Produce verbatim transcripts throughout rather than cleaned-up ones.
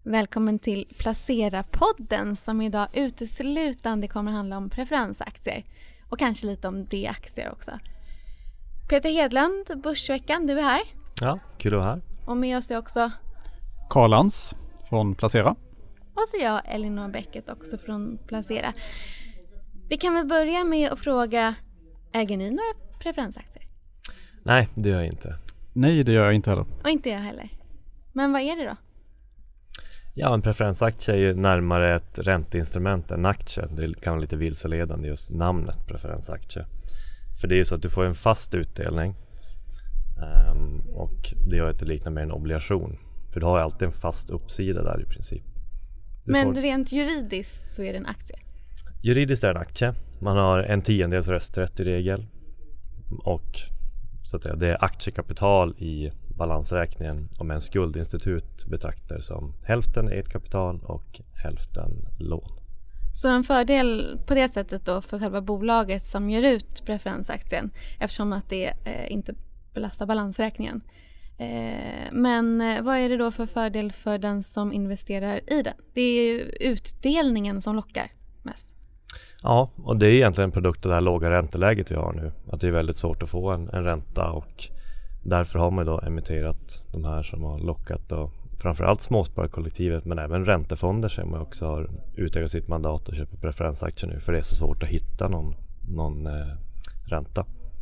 Välkommen till Placera-podden som idag uteslutande kommer att handla om preferensaktier och kanske lite om D-aktier också. Peter Hedlund, Börsveckan, du är här. Ja, kul att vara här. Och med oss är också Karl Lantz från Placera. Och så jag, Elinor Bäcket, också från Placera. Vi kan väl börja med att fråga, äger ni några preferensaktier? Nej, det gör jag inte. Nej, det gör jag inte heller. Och inte jag heller. Men vad är det då? Ja, en preferensaktie är ju närmare ett ränteinstrument än aktie. Det kan vara lite vilseledande just namnet preferensaktie. För det är ju så att du får en fast utdelning um, och det gör att det liknar mer en obligation. För du har ju alltid en fast uppsida där i princip. Du Men får... rent juridiskt så är det en aktie? Juridiskt är det en aktie. Man har en tiondels rösträtt i regel. Och så att säga, det är aktiekapital i balansräkningen om en skuldinstitut betraktar som hälften eget kapital och hälften lån. Så en fördel på det sättet då för själva bolaget som ger ut preferensaktien eftersom att det eh, inte belastar balansräkningen. Eh, men eh, vad är det då för fördel för den som investerar i den? Det är ju utdelningen som lockar mest. Ja, och det är egentligen en produkt av det här låga ränteläget vi har nu. Att det är väldigt svårt att få en, en ränta och därför har man då emitterat de här som har lockat och framförallt småsparkollektivet men även räntefonder som också har utökat sitt mandat och köper preferensaktier nu för det är så svårt att hitta någon, någon eh, ränta.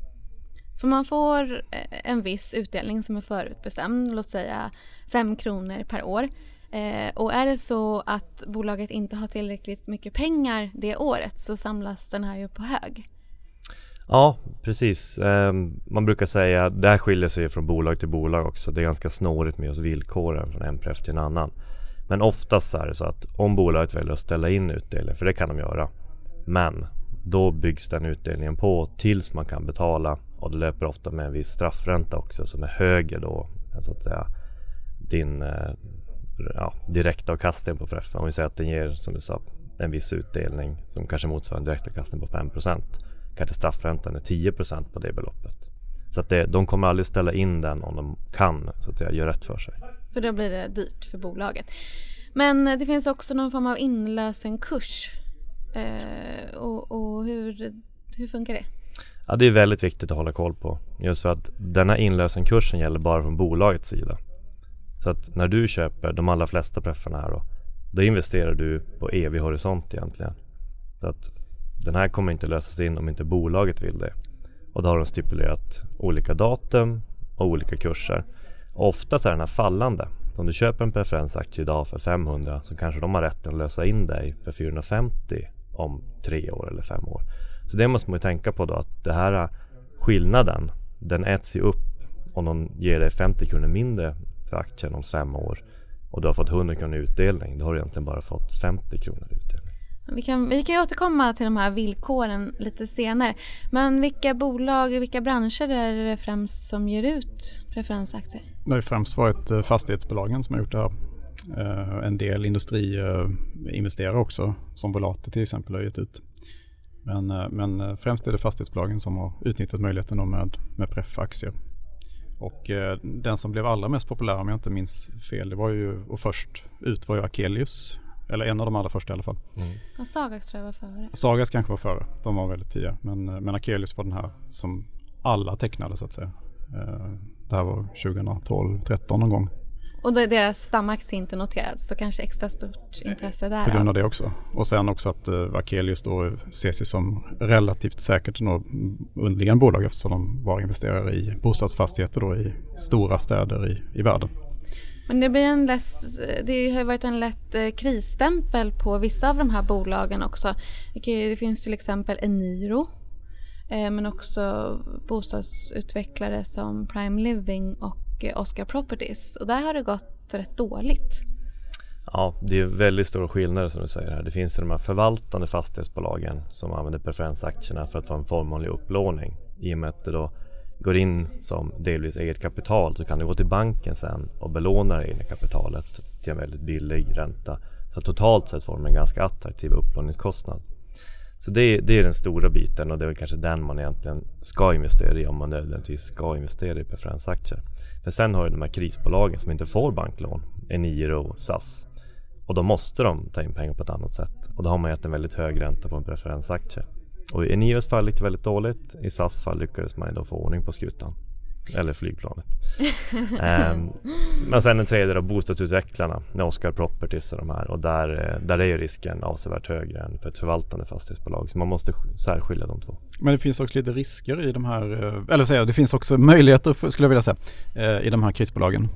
För man får en viss utdelning som är förutbestämd, låt säga fem kronor per år. Eh, och är det så att bolaget inte har tillräckligt mycket pengar det året så samlas den här ju på hög. Ja, precis. Eh, man brukar säga att det här skiljer sig från bolag till bolag också. Det är ganska snårigt med oss villkoren från en pref till en annan. Men oftast är det så att om bolaget väljer att ställa in utdelning, för det kan de göra, men då byggs den utdelningen på tills man kan betala och det löper ofta med en viss straffränta också som är högre då än så att säga din eh, ja, direktavkastning på preffen. Om vi säger att den ger som vi sa en viss utdelning som kanske motsvarar en direktavkastning på fem procent. Kanske straffräntan är tio procent på det beloppet. Så att det, de kommer aldrig ställa in den om de kan så att säga göra rätt för sig. För då blir det dyrt för bolaget. Men det finns också någon form av inlösenkurs. Eh, och och hur, hur funkar det? Ja, det är väldigt viktigt att hålla koll på. Just för att denna inlösenkursen gäller bara från bolagets sida. Så att när du köper de allra flesta prefferna här då, då investerar du på evig horisont egentligen. Så att den här kommer inte lösas in om inte bolaget vill det. Och då har de stipulerat olika datum och olika kurser. Och ofta är den här fallande. Så om du köper en preferensaktie idag för femhundra så kanske de har rätten att lösa in dig för fyrahundrafemtio om tre år eller fem år. Så det måste man ju tänka på då att det här skillnaden, den äts ju upp om de ger dig femtio kronor mindre för aktien om fem år och du har fått hundra kronor utdelning. Då har du egentligen bara fått femtio kronor utdelning. Vi kan, vi kan återkomma till de här villkoren lite senare. Men vilka bolag och vilka branscher är det främst som ger ut preferensaktier? Det har främst varit fastighetsbolagen som har gjort det här. En del industriinvesterare också, som Volati till exempel har gett ut. Men, men främst är det fastighetsbolagen som har utnyttjat möjligheten med, med preffaktier. Och eh, den som blev allra mest populär om jag inte minns fel, det var ju, och först ut var ju Akelius. Eller en av de allra första i alla fall. Mm. Och Sagax tror jag var före. Sagax kanske var före, de var väldigt tidiga. Men, men Akelius var den här som alla tecknade så att säga. Eh, det här var tjugohundratolv tretton någon gång. Och då är deras stamaktie inte noterad så kanske extra stort intresse där. På grund av det också. Och sen också att uh, Akelius då ses ju som relativt säkert underliggande bolag eftersom de var investerare i bostadsfastigheter då i stora städer i, i världen. Men det blir en lätt, det har varit en lätt eh, krisstämpel på vissa av de här bolagen också. Det finns till exempel Eniro eh, men också bostadsutvecklare som Prime Living och Oscar Properties. Och där har det gått rätt dåligt. Ja, det är väldigt stora skillnader som du säger här. Det finns de här förvaltande fastighetsbolagen som använder preferensaktierna för att få en förmånlig upplåning. I och med att det då går in som delvis eget kapital så kan du gå till banken sen och belåna det egna kapitalet till en väldigt billig ränta. Så totalt sett får de en ganska attraktiv upplåningskostnad. Så det, det är den stora biten och det är väl kanske den man egentligen ska investera i om man nödvändigtvis ska investera i preferensaktier. För sen har du de här krisbolagen som inte får banklån, Eniro och S A S. Och då måste de ta in pengar på ett annat sätt. Och då har man gett en väldigt hög ränta på en preferensaktie. Och i Eniros fall gick det väldigt dåligt. I S A S fall lyckades man då få ordning på skutan. Eller flygplanet. um, men sen en tredje av bostadsutvecklarna med Oscar Properties och de här. Och där, där är ju risken avsevärt högre än för ett förvaltande fastighetsbolag. Så man måste särskilja de två. Men det finns också lite risker i de här, eller säga, det finns också möjligheter skulle jag vilja säga i de här krisbolagen.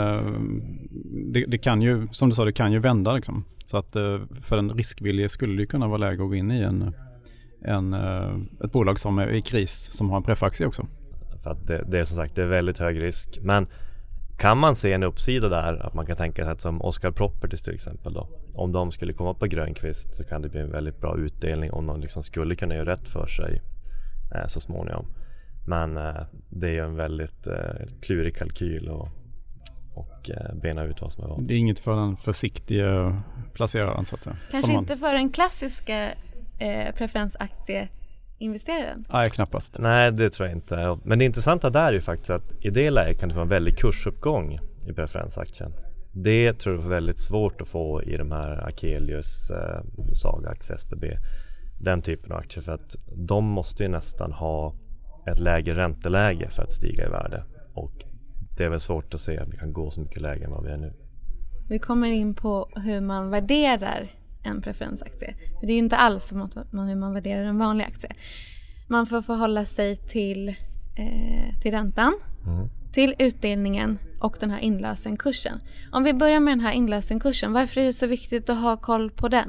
Det, det kan ju, som du sa, det kan ju vända liksom. Så att för en riskvillig skulle det kunna vara läge att gå in i en, en, ett bolag som är i kris som har en preffaktie också. För att det, det är som sagt det är väldigt hög risk. Men kan man se en uppsida där att man kan tänka sig som Oscar Properties till exempel då. Om de skulle komma på grönkvist så kan det bli en väldigt bra utdelning om de liksom skulle kunna göra rätt för sig eh, så småningom. Men eh, det är ju en väldigt eh, klurig kalkyl och, och eh, bena ut vad som är vad. Det är inget för den försiktiga placeraren så att säga. Kanske man... inte för den klassiska eh, preferensaktie investeraren? Nej, knappast. Nej, det tror jag inte. Men det intressanta där är ju faktiskt att i det läget kan det vara en väldig kursuppgång i preferensaktien. Det tror jag är väldigt svårt att få i de här Akelius, eh, Sagax, S B B. Den typen av aktier, för att de måste ju nästan ha ett lägre ränteläge för att stiga i värde. Och det är väl svårt att se att vi kan gå så mycket lägre än vad vi är nu. Vi kommer in på hur man värderar en preferensaktie. För det är ju inte alls som att man, hur man värderar en vanlig aktie. Man får förhålla sig till, eh, till räntan, mm. till utdelningen och den här inlösenkursen. Om vi börjar med den här inlösenkursen, varför är det så viktigt att ha koll på den?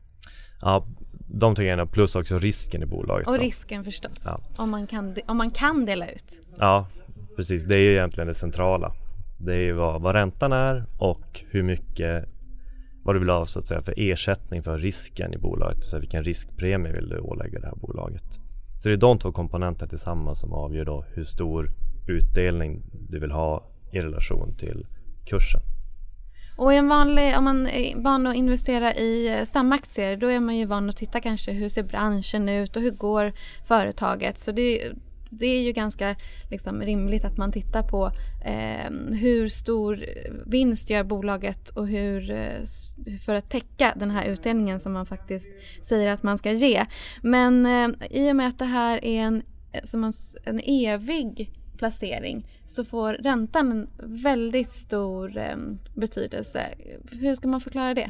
Ja, de tycker jag, plus också risken i bolaget. Och då. risken förstås, ja. om, man kan, om man kan dela ut. Ja, precis. Det är ju egentligen det centrala. Det är ju vad, vad räntan är och hur mycket, vad du vill ha så att säga, för ersättning för risken i bolaget. Så vilken riskpremie vill du ålägga det här bolaget. Så det är de två komponenter tillsammans som avgör då hur stor utdelning du vill ha i relation till kursen. Och en vanlig, om man är van att investera i stamaktier, då är man ju van att titta kanske hur ser branschen ut och hur går företaget. Så det, det är ju ganska liksom rimligt att man tittar på eh, hur stor vinst gör bolaget och hur, för att täcka den här utdelningen som man faktiskt säger att man ska ge. Men eh, i och med att det här är en, som en, en evig placering så får räntan en väldigt stor eh, betydelse. Hur ska man förklara det?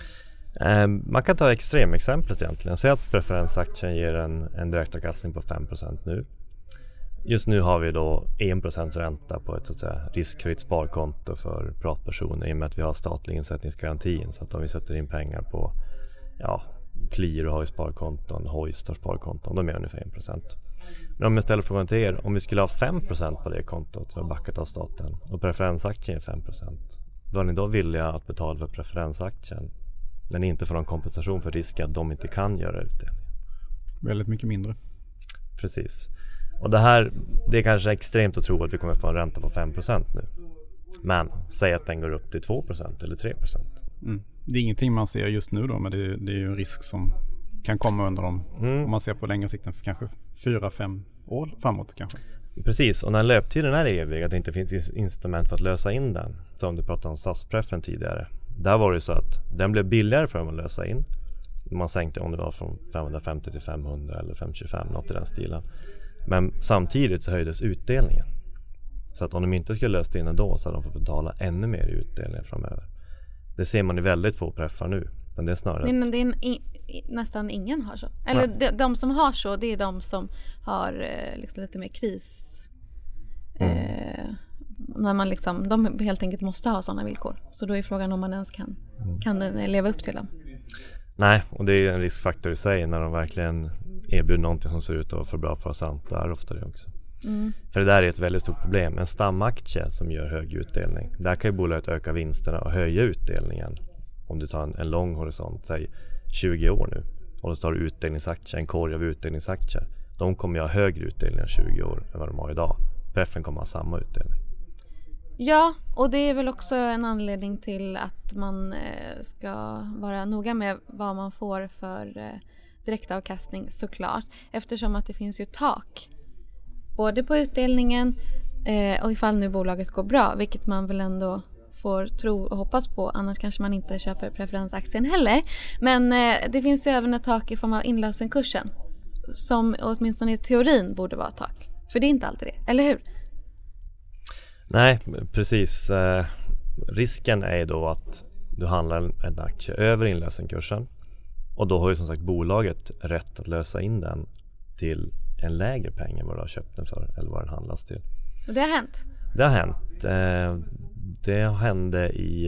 Eh, man kan ta extremexemplet egentligen. Säg att preferensaktien ger en, en direktavkastning på fem procent nu. Just nu har vi då en procent ränta på ett så att säga, riskfritt sparkonto för privatpersoner i och med att vi har statlig insättningsgarantin. Så att om vi sätter in pengar på ja, Qliro har ju sparkonton, Hoist har sparkonton, de är ungefär en procent. Men om jag ställer frågan till er, om vi skulle ha fem procent på det kontot för backat av staten och preferensaktien är fem procent, var ni då villiga att betala för preferensaktien när ni inte får någon kompensation för risken att de inte kan göra utdelning? Väldigt mycket mindre. Precis. Och det här, det är kanske extremt att tro att vi kommer få en ränta på fem procent nu. Men säg att den går upp till två procent eller tre procent. Mm. Det är ingenting man ser just nu då, men det, det är ju en risk som kan komma under dem. Mm. Om man ser på längre sikten för kanske fyra, fem år framåt kanske. Precis, och när löptiden är evig, att det inte finns incitament för att lösa in den. Som du pratade om S A S-preffen tidigare. Där var det så att den blev billigare för att lösa in. Man sänkte om det var från femhundrafemtio till femhundra eller femhundratjugofem, något i den stilen. Men samtidigt så höjdes utdelningen. Så att om de inte skulle lösa in den då så hade de fått betala ännu mer i utdelning framöver. Det ser man i väldigt få preffar nu. Men det är snarare Nej, men det är en, i, nästan ingen har så. Eller de, de som har så, det är de som har eh, liksom lite mer kris. Mm. Eh, när man liksom, de helt enkelt måste ha sådana villkor. Så då är frågan om man ens kan, mm. kan leva upp till dem. Nej, och det är en riskfaktor i sig när de verkligen erbjuder någonting som ser ut att vara för bra för oss andra. Där ofta det också. Mm. För det där är ett väldigt stort problem. En stamaktie som gör hög utdelning, där kan ju bolaget öka vinsterna och höja utdelningen. Om du tar en, en lång horisont, säg tjugo år nu, och så tar du utdelningsaktier, en korg av utdelningsaktier. De kommer ju ha högre utdelning än tjugo år än vad de har idag. Preffen kommer ha samma utdelning. Ja, och det är väl också en anledning till att man ska vara noga med vad man får för direktavkastning såklart. Eftersom att det finns ju tak. Både på utdelningen eh, och ifall nu bolaget går bra, vilket man väl ändå får tro och hoppas på. Annars kanske man inte köper preferensaktien heller. Men eh, det finns ju även ett tak i form av inlösenkursen. Som åtminstone i teorin borde vara ett tak. För det är inte alltid det, eller hur? Nej, precis. Eh, risken är då att du handlar en aktie över inlösenkursen. Och då har ju som sagt bolaget rätt att lösa in den till en lägre peng än vad du har köpt den för eller vad den handlas till. Och det har hänt? Det har hänt. Eh, det hände i,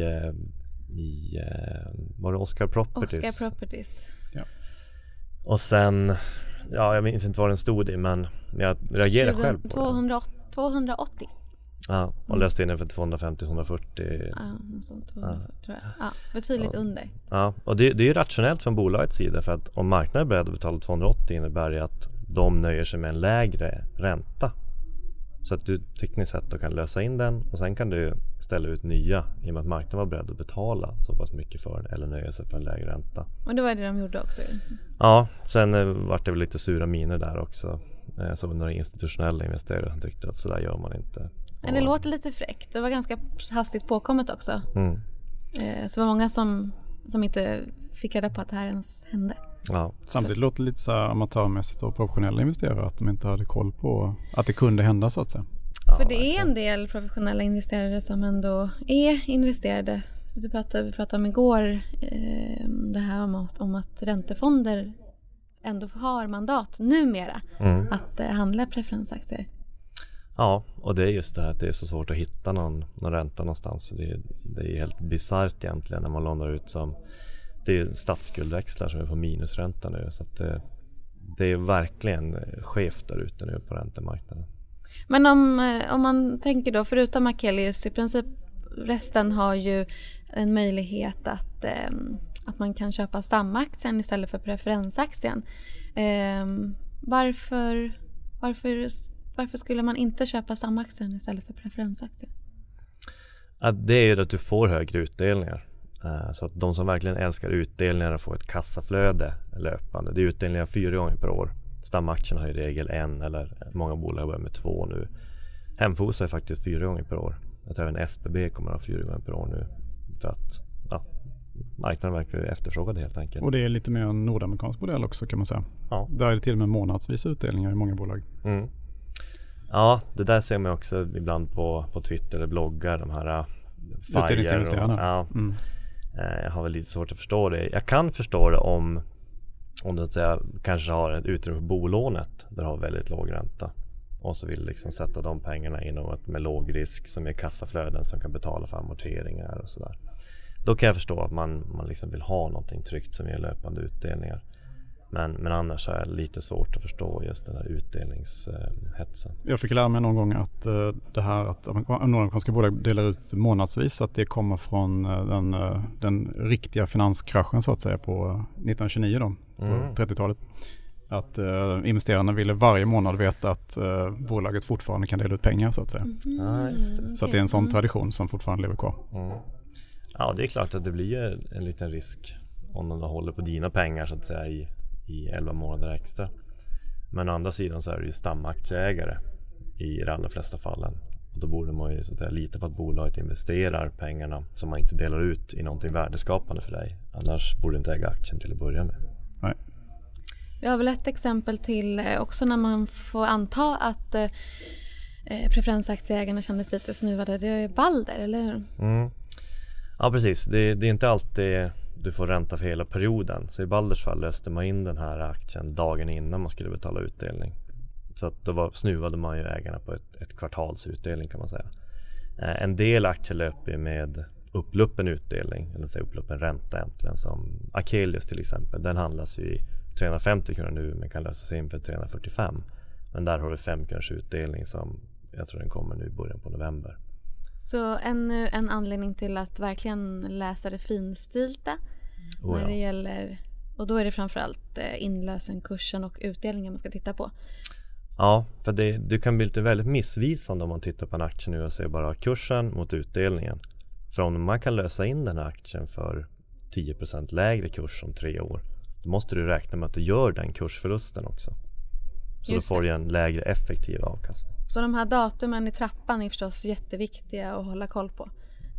i var det Oscar Properties? Oscar Properties. Ja. Och sen, ja jag minns inte vad den stod i, men jag reagerade tjugo, själv på tvåhundraåttio, tvåhundraåttio. Ja, och mm. löste in den för tvåhundrafemtio till tvåhundrafyrtio. Ja, sånt tvåhundrafyrtio ja. tror jag. Ja, betydligt ja. under. Ja, och det, det är ju rationellt från bolagets sida, för att om marknaden är beredd att betala tvåhundraåttio innebär det att de nöjer sig med en lägre ränta. Så att du tekniskt sett då kan lösa in den och sen kan du ställa ut nya i och med att marknaden var beredd att betala så pass mycket för den eller nöja sig för en lägre ränta. Och det var det de gjorde också. Ja, sen eh, var det väl lite sura miner där också. Eh, så några institutionella investerare som tyckte att sådär gör man inte. Men det och... låter lite fräckt. Det var ganska hastigt påkommet också. Mm. Eh, så det var många som, som inte fick reda på att det här ens hände. Ja. Samtidigt låter det lite så amatörmässigt och professionella investerare att de inte hade koll på att det kunde hända så att säga. Ja, för det verkligen. Är en del professionella investerare som ändå är investerade. Du pratade, vi pratade om igår eh, det här om att, om att räntefonder ändå har mandat numera mm. att eh, handla preferensaktier. Ja, och det är just det här att det är så svårt att hitta någon, någon ränta någonstans. Det är, det är helt bisarrt egentligen när man lånar ut som det är statsskuldväxlar som är på minusränta nu. Så att det, det är verkligen skevt där ute nu på räntemarknaden. Men om, om man tänker då, förutom Akelius, i princip resten har ju en möjlighet att, eh, att man kan köpa stamaktien istället för preferensaktien. Eh, varför, varför, varför skulle man inte köpa stamaktien istället för preferensaktien? Ja, det är ju att du får högre utdelningar. Så att de som verkligen älskar utdelningar får ett kassaflöde löpande. Det är utdelningar fyra gånger per år. Stamaktien har i regel en eller många bolag börjar med två nu. Hemfosa är faktiskt fyra gånger per år. Jag tror även S B B kommer att ha fyra gånger per år nu. För att ja, marknaden verkar efterfråga det helt enkelt. Och det är lite mer en nordamerikansk modell också kan man säga. Ja. Där är det till och med månadsvis utdelningar i många bolag. Mm. Ja, det där ser man också ibland på, på Twitter eller bloggar. De här utdelningsinvesterarna. Ja. Mm. Jag har väl lite svårt att förstå det. Jag kan förstå det om om du att säga, kanske har ett utrymme för bolånet där du har väldigt låg ränta och så vill liksom sätta de pengarna i något med låg risk som är kassaflöden som kan betala för amorteringar och sådär. Då kan jag förstå att man, man liksom vill ha någonting tryggt som ger löpande utdelningar. Men, men annars är det lite svårt att förstå just den här utdelningshetsen. Jag fick lära mig någon gång att uh, det här att amerikanska bolag delar ut månadsvis, att det kommer från uh, den, uh, den riktiga finanskraschen så att säga på nittonhundratjugonio då, på mm. trettiotalet. Att uh, investerarna ville varje månad veta att uh, bolaget fortfarande kan dela ut pengar så att säga. Mm. Ah, just det. Så att det är en sån tradition som fortfarande lever kvar. Mm. Ja, det är klart att det blir en liten risk om de håller på dina pengar så att säga i i elva månader extra. Men å andra sidan så är det ju stamaktieägare i de allra flesta fallen. Och då borde man ju så att säga lita på att bolaget investerar pengarna som man inte delar ut i någonting värdeskapande för dig. Annars borde du inte äga aktien till att börja med. Nej. Vi har väl ett exempel till också när man får anta att eh, preferensaktieägarna kändes lite snuvade. Det är Balder, eller hur? Mm. Ja, precis. Det, det är inte alltid du får ränta för hela perioden. Så i Balders fall löste man in den här aktien dagen innan man skulle betala utdelning. Så att då var, snuvade man ju ägarna på ett, ett kvartals utdelning kan man säga. Eh, en del aktier löper med uppluppen utdelning, eller säga uppluppen ränta egentligen, som Akelius till exempel. Den handlas ju i trehundrafemtio kronor nu men kan lösas in för trehundrafyrtiofem. Men där har vi fem kronors utdelning som jag tror den kommer nu i början på november. Så en, en anledning till att verkligen läsa det finstilta oh, när det ja. gäller, och då är det framförallt inlösenkursen och utdelningen man ska titta på. Ja, för det, det kan bli lite väldigt missvisande om man tittar på en aktie nu och ser bara kursen mot utdelningen. För om man kan lösa in den här aktien för tio procent lägre kurs om tre år, då måste du räkna med att du gör den kursförlusten också. Så Just då får du en lägre effektiv avkastning. Så de här datumen i trappan är förstås jätteviktiga att hålla koll på.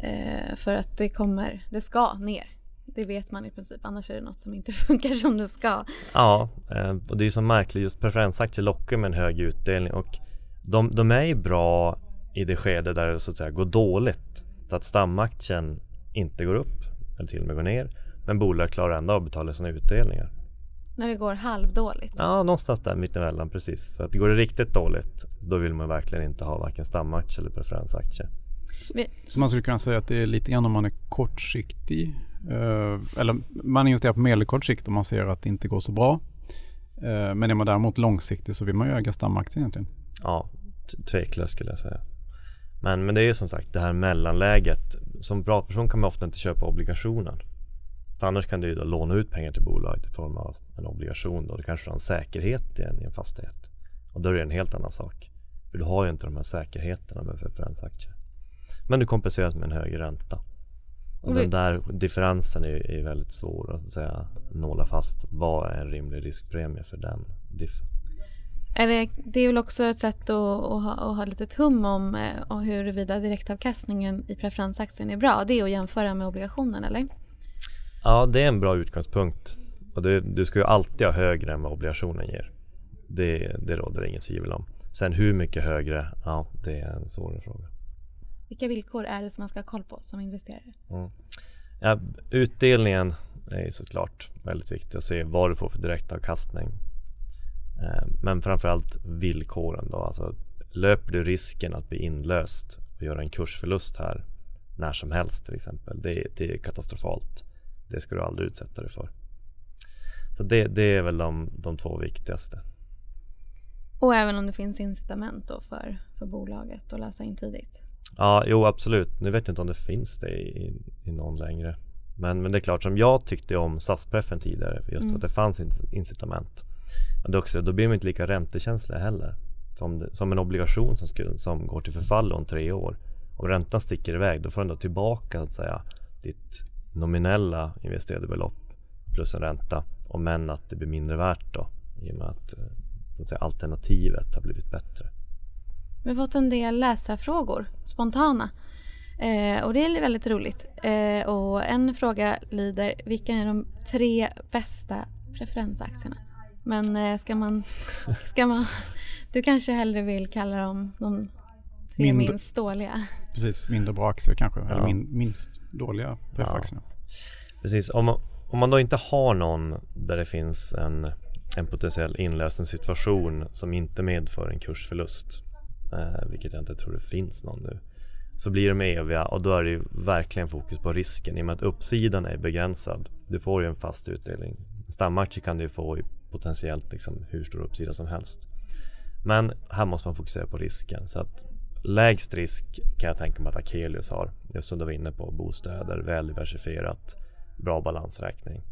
Eh, för att det kommer, det ska ner. Det vet man i princip, annars är det något som inte funkar som det ska. Ja, och det är ju så märkligt, just preferensaktier lockar med en hög utdelning och de, de är ju bra i det skede där det så att säga går dåligt. Så att stamaktien inte går upp eller till och med går ner, men bolag klarar ändå att betala sina utdelningar. När det går halvdåligt? Ja, någonstans där mittemellan, precis. För att går det riktigt dåligt, då vill man verkligen inte ha varken stamaktie eller preferensaktie. Så, så man skulle kunna säga att det är lite grann om man är kortsiktig, eh, eller man investerar på medelkort sikt om man ser att det inte går så bra. Eh, men är man däremot långsiktig så vill man ju äga stamaktier egentligen. Ja, t- tveklöst skulle jag säga. Men, men det är ju som sagt det här mellanläget. Som privatperson kan man ofta inte köpa obligationer. För annars kan du ju då låna ut pengar till bolag i form av en obligation. Då. Du kanske har en säkerhet i en, i en fastighet. Och då är det en helt annan sak. För du har ju inte de här säkerheterna med preferensaktier. Men du kompenseras med en högre ränta. Och den där differensen är, är väldigt svår att säga, nåla fast. Vad är en rimlig riskpremie för den diffen? Är det, det är väl också ett sätt att, att, ha, att ha lite tum om eh, huruvida direktavkastningen i preferensaktien är bra. Det är att jämföra med obligationen, eller? Ja, det är en bra utgångspunkt. Och det, du ska ju alltid ha högre än vad obligationen ger. Det, det råder inget tvivel om. Sen hur mycket högre, ja, det är en svår fråga. Vilka villkor är det som man ska ha koll på som investerare? Mm. Ja, utdelningen är såklart väldigt viktigt att se vad du får för direktavkastning. Eh, men framförallt villkoren då. Alltså, löper du risken att bli inlöst och göra en kursförlust här när som helst till exempel. Det, det är katastrofalt. Det ska du aldrig utsätta dig för. Så det, det är väl de, de två viktigaste. Och även om det finns incitament då för, för bolaget att lösa in tidigt. Ja, jo absolut. Nu vet jag inte om det finns det i, i någon längre. Men, men det är klart, som jag tyckte om S A S-preffen tidigare, just mm. att det fanns incitament. Men det också, då blir man inte lika räntekänsliga heller. Som, det, som en obligation som, skulle, som går till förfall om tre år. Om räntan sticker iväg, då får du ändå tillbaka så att säga, ditt nominella investerade belopp plus en ränta. Om än att det blir mindre värt då, i och med att, så att säga, alternativet har blivit bättre. Vi har fått en del läsarfrågor, spontana. Eh, och det är väldigt roligt. Eh, och en fråga lyder, vilka är de tre bästa preferensaktierna? Men eh, ska man, ska man... Du kanske hellre vill kalla dem de tre Mind- minst dåliga. Precis, mindre bra aktier kanske. Ja. Eller min, minst dåliga preferensaktierna. Ja. Precis, om man, om man då inte har någon där det finns en, en potentiell inlösensituation som inte medför en kursförlust. Eh, vilket jag inte tror det finns någon nu, så blir de eviga och då är det ju verkligen fokus på risken i och med att uppsidan är begränsad. Du får ju en fast utdelning. Stamaktier kan du få i potentiellt liksom hur stor uppsida som helst. Men här måste man fokusera på risken. Så att lägst risk kan jag tänka mig att Akelius har. Just som du var inne på, bostäder, väl diversifierat, bra balansräkning.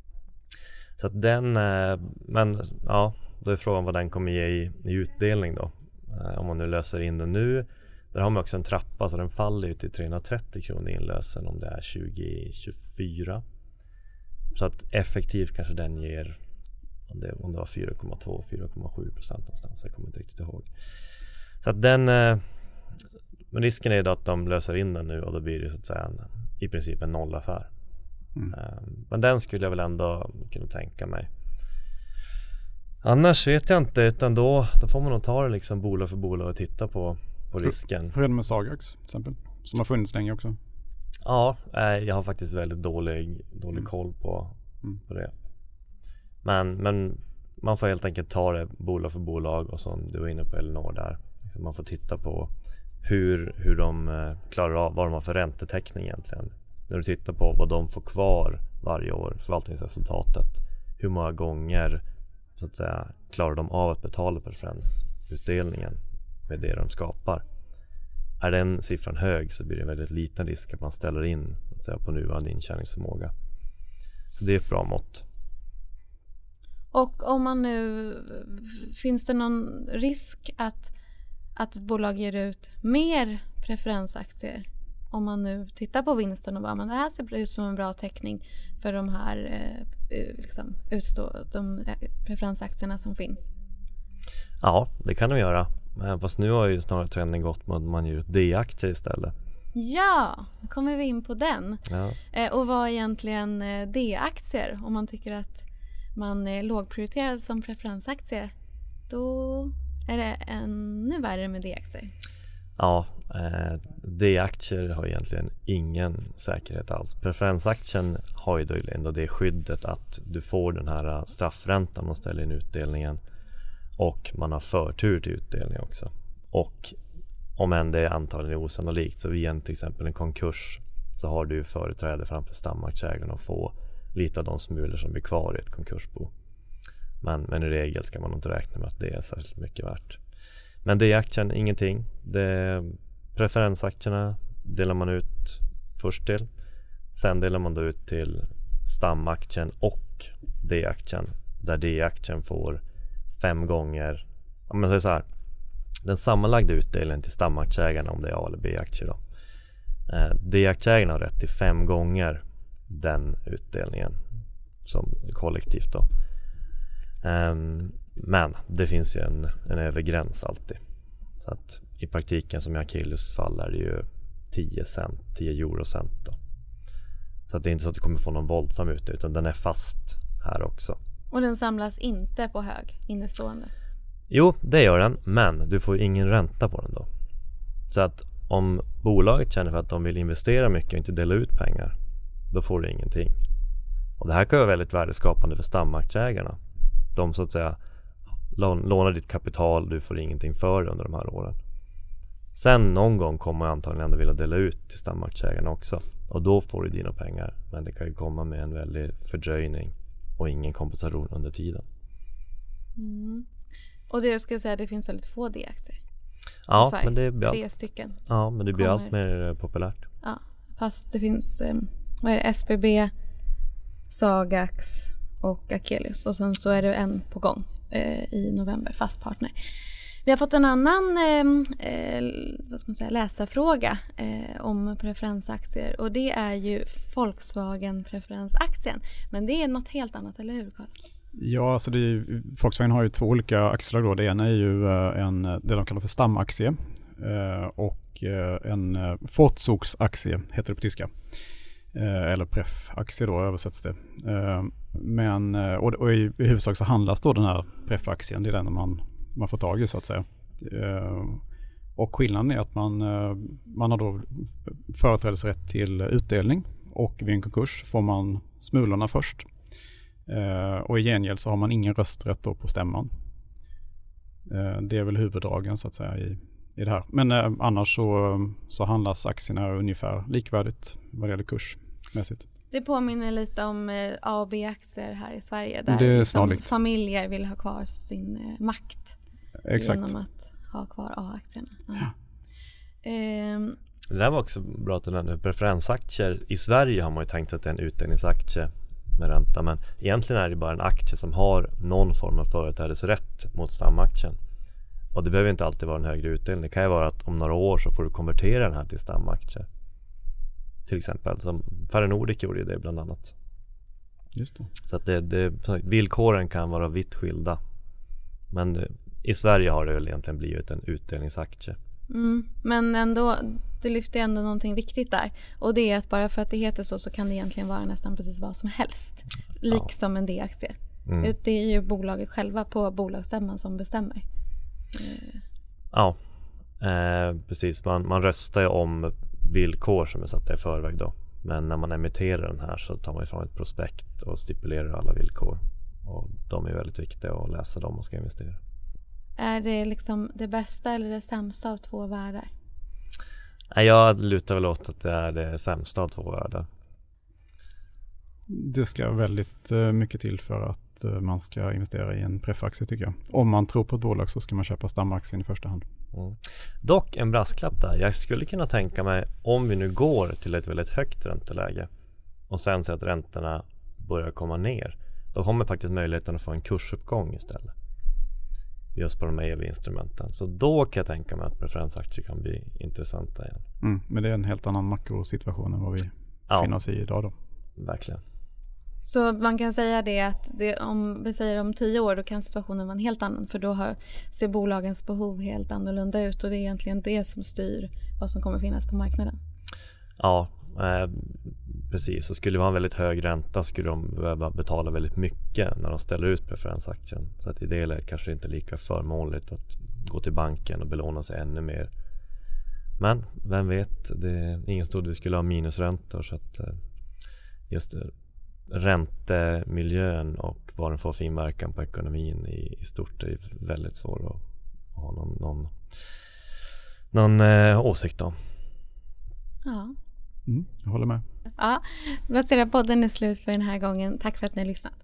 Så att den, eh, men ja, då är frågan vad den kommer ge i, i utdelning då. Om man nu löser in den nu. Där har man också en trappa, så den faller ju till trehundratrettio kronor inlösen om det är tjugo tjugofyra. Så att effektivt kanske den ger, om det, om det var fyra komma två till fyra komma sju procent någonstans, jag kommer inte riktigt ihåg. Så att den, men risken är då att de löser in den nu och då blir det så att säga en, i princip en nollaffär. Mm. Men den skulle jag väl ändå kunna tänka mig. Annars vet jag inte, utan då, då får man nog ta det liksom bolag för bolag och titta på, på risken. Hur är det med Sagax till exempel? Som har funnits länge också. Ja, jag har faktiskt väldigt dålig, dålig mm. koll på, mm. på det. Men, men man får helt enkelt ta det bolag för bolag och som du var inne på Elinor där. Man får titta på hur, hur de klarar av, vad de har för räntetäckning egentligen. När du tittar på vad de får kvar varje år, förvaltningsresultatet. Hur många gånger så att säga klarar de av att betala preferensutdelningen med det de skapar. Är den siffran hög så blir det en väldigt liten risk att man ställer in så att säga, på nuvarande intjäningsförmåga. Så det är ett bra mått. Och om man nu, finns det någon risk att, att ett bolag ger ut mer preferensaktier? Om man nu tittar på vinsten och bara, men det här ser ut som en bra täckning för de här eh, liksom, utstå, de preferensaktierna som finns. Ja, det kan de göra. Fast nu har ju snarare trenden gått mot att man ger ut D-aktier istället. Ja, nu kommer vi in på den. Ja. Eh, och vad är egentligen eh, D-aktier? Om man tycker att man är lågprioriterad som preferensaktie, då är det ännu värre med D-aktier. Ja, eh, D-aktier har egentligen ingen säkerhet alls. Preferensaktien har ju då ändå det skyddet att du får den här straffräntan och ställer in utdelningen, och man har förtur till utdelning också. Och om än det är antagligen osannolikt, så vid en, till exempel en konkurs, så har du företräde framför stamaktieägarna och få lite av de smulor som blir kvar i ett konkursbo. Men, men i regel ska man inte räkna med att det är särskilt mycket värt. Men det är aktien ingenting. Det preferensaktierna delar man ut först till. Sen delar man då ut till stamaktien och D-aktien. Där D-aktien får fem gånger, om man säger så här, den sammanlagda utdelningen till stamaktieägarna, om det är A eller B-aktier då. Eh, D-aktieägarna har rätt till fem gånger den utdelningen som kollektivt då. Um, men det finns ju en, en övergräns alltid. Så att i praktiken, som i Akelius fall, är det ju tio cent, tio eurocent då. Så att det är inte så att du kommer få någon våldsam ut, utan den är fast här också. Och den samlas inte på hög innestående? Jo, det gör den, men du får ingen ränta på den då. Så att om bolaget känner för att de vill investera mycket och inte dela ut pengar, då får du ingenting. Och det här kan vara väldigt värdeskapande för stamaktieägarna. De så att säga lånar ditt kapital, du får ingenting för under de här åren. Sen någon gång kommer jag antagligen ändå vilja dela ut till stamaktieägarna också. Och då får du dina pengar. Men det kan ju komma med en väldig fördröjning och ingen kompensation under tiden. Mm. Och det jag ska säga, det finns väldigt få D-aktier. Ja, Sverige. men det blir Tre allt, stycken. ja, men det blir kommer. allt mer populärt. Ja, fast det finns eh, vad är det? S B B, Sagax och Akelius. Och sen så är det en på gång eh, i november, fast partner. Vi har fått en annan eh, eh, vad ska man säga, läsarfråga eh, om preferensaktier. Och det är ju Volkswagen preferensaktien. Men det är något helt annat, eller hur Carl? Ja, alltså det är, Volkswagen har ju två olika aktieslag då. Det ena är ju en, det de kallar för stamaktie och en Vorzugsaktie heter det på tyska. Eller pref-aktie då översätts det. Men, och, och i, i huvudsak så handlas då den här pref-aktien, det är den man, man får tag i så att säga. Och skillnaden är att man, man har då företrädesrätt till utdelning, och vid en konkurs får man smulorna först. Uh, och i gengäld så har man ingen rösträtt då på stämman. Uh, det är väl huvuddragen så att säga i, i det här. Men uh, annars så, så handlas aktierna ungefär likvärdigt vad det gäller kursmässigt. Det påminner lite om uh, A och B-aktier här i Sverige, där det är liksom familjer vill ha kvar sin uh, makt. Exakt. Genom att ha kvar A-aktierna. Ja. Ja. Uh, Det där var också bra att du nämnde. Preferensaktier i Sverige har man ju tänkt att det är en utdelningsaktie med ränta, men egentligen är det bara en aktie som har någon form av företrädesrätt mot stamaktien. Och det behöver inte alltid vara en högre utdelning. Det kan ju vara att om några år så får du konvertera den här till stamaktie. Till exempel, som Ferronordic gjorde det bland annat. Just det. Så att det, det, villkoren kan vara vitt skilda. Men det, i Sverige har det väl egentligen blivit en utdelningsaktie. Mm, men ändå, det lyfter ändå någonting viktigt där. Och det är att bara för att det heter så, så kan det egentligen vara nästan precis vad som helst. Liksom ja. En D-aktie. Mm. Det är ju bolaget själva på bolagsstämman som bestämmer. Mm. Ja, eh, precis. Man, man röstar ju om villkor som är satta i förväg då. Men när man emitterar den här så tar man ifrån ett prospekt och stipulerar alla villkor. Och de är väldigt viktiga att läsa dem om man ska investera. Är det liksom det bästa eller det sämsta av två världar? Jag lutar väl åt att det är det sämsta av två världar. Det ska väldigt mycket till för att man ska investera i en pref-aktie tycker jag. Om man tror på ett bolag så ska man köpa stamaktien i första hand. Mm. Dock en brasklapp där. Jag skulle kunna tänka mig, om vi nu går till ett väldigt högt ränteläge och sen ser att räntorna börjar komma ner, då kommer faktiskt möjligheten att få en kursuppgång istället. Just på de här E V-instrumenten. Så då kan jag tänka mig att preferensaktier kan bli intressanta igen. Mm, men det är en helt annan makrosituation än vad vi ja. finner oss i idag då. Verkligen. Så man kan säga det att det, om vi säger om tio år, då kan situationen vara en helt annan. För då har, ser bolagens behov helt annorlunda ut. Och det är egentligen det som styr vad som kommer finnas på marknaden. Ja, eh, precis. Så skulle vi ha en väldigt hög ränta skulle de behöva betala väldigt mycket när de ställer ut preferensaktien. Så att i det är kanske inte lika förmånligt att gå till banken och belåna sig ännu mer. Men vem vet, det är ingen trodde vi skulle ha minusräntor, så att eh, just räntemiljön och vad den får för inverkan på ekonomin i, i stort är väldigt svår att ha någon, någon, någon eh, åsikt om. Ja. Mm, jag håller med. Ja, Placerarpodden är slut för den här gången. Tack för att ni har lyssnat.